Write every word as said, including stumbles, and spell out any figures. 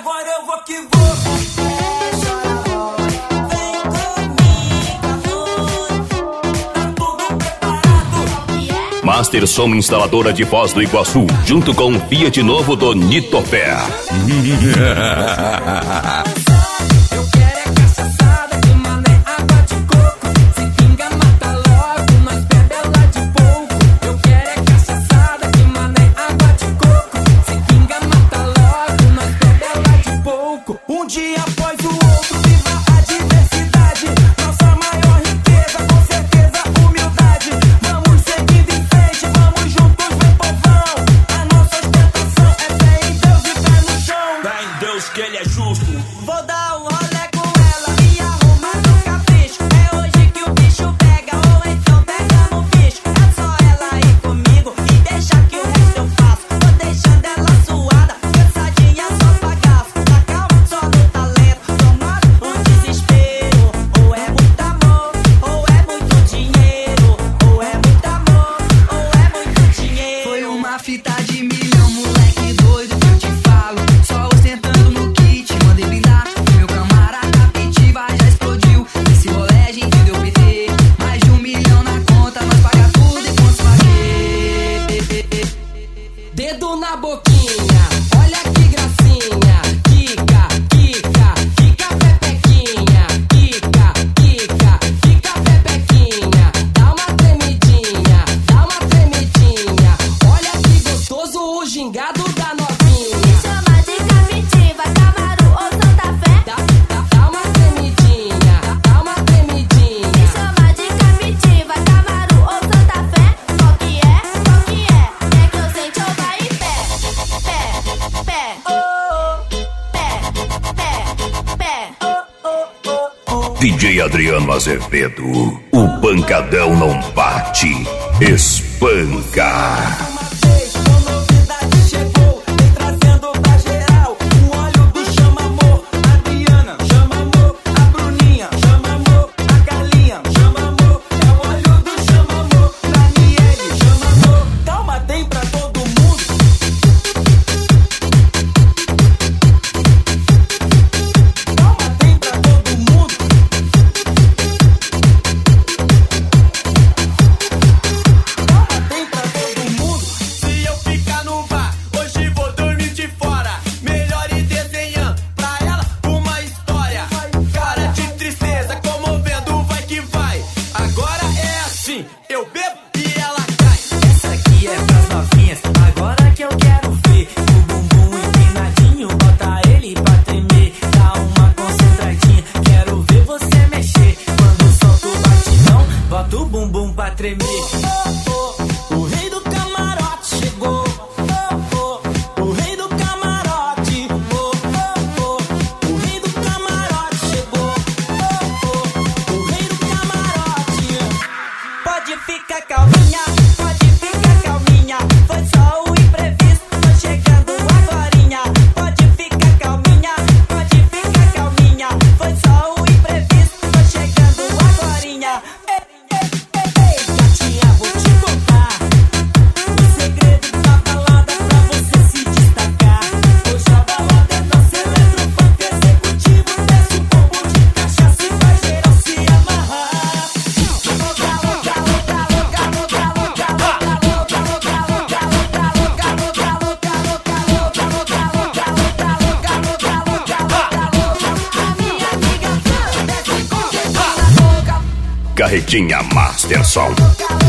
agora eu vou que vou. Vem comigo, amor. Tá tudo preparado. Master Som Instaladora de Foz do Iguaçu, junto com o Fiat novo do Nitopé. Um dia após o outro, viva a diversidade. Nossa maior riqueza, com certeza, humildade. Vamos seguindo em frente, vamos juntos, meu povão. A nossa ostentação é fé em Deus e pé no chão. Fé em Deus que Ele é justo. Vou dar um rolê com ela e arrumar no capricho. É hoje que o bicho pega, ou então pega no bicho. É só ela ir comigo e deixar que o resto eu faço. Tô deixando ela suada, cansadinha, só bagaço. Tá calma, só no talento, tomando um desespero. Ou é muito amor, ou é muito dinheiro. Ou é muito amor, ou é muito dinheiro. Foi uma fita de milhão, moleque doido que eu te falo. Só ostentando no kit, mandei blindar. Meu camarada Pitiva já explodiu. Esse rolê a gente deu P T. Mais de um milhão na conta, nós paga tudo e quanto paguei. Dedo na boquinha, olha que gracinha. Quica, quica, quica pepequinha. Quica, quica, quica pepequinha. Dá uma tremidinha, dá uma tremidinha. Olha que gostoso o gingado da novinha. Chama de Captiva, Camaro ou Santa Fé. Dá, dá, dá uma tremidinha, dá uma tremidinha. Chama de Captiva, Camaro ou Santa Fé. Qual que é? Qual que é? É que eu sente ou vai em pé. Pé, pé, oh, pé, pé, pé, oh, oh, oh, oh. D J Adriano Azevedo, o pancadão não bate, espanca. Uma vez, com novidade chegou, vem trazendo pra geral. O óleo do chama amor, a Adriana, chama amor, a Bruninha, chama amor, a Carlinha, chama amor. É o óleo do chama amor, Daniele, chama amor. Calma, tem pra todo mundo. Calma, tem pra todo mundo. Calma, tem pra todo mundo. Se eu ficar no bar, hoje vou dormir de fora. Melhor ir desenhando pra ela uma história. Cara de tristeza, comovendo, vai que vai. Agora é assim, eu bebo e ela cai. Essa aqui é pras novinhas, agora que eu quero ver. O bumbum empinadinho, bota ele pra tremer. Dá uma concentradinha, quero ver você mexer. Quando solta o batidão, bota o bumbum pra tremer. Oh, oh, o rei do camarote chegou. Oh, oh, o rei do camarote. Oh, oh, oh, o rei do camarote chegou. Oh, oh, o rei do camarote. Pode ficar calminha, pode ficar calminha. Foi só o imprevisto, tô chegando agorinha. Pode ficar calminha, pode ficar calminha. Foi só o imprevisto, tô chegando agorinha. Ei, ei, ei, ei, gatinha, vou te contar o segredo da balada pra você se destacar. Hoje a balada é nosso eletropunk executivo. Desce o combo de cachaça e vai geral se amarrar. Carretinha Master Som.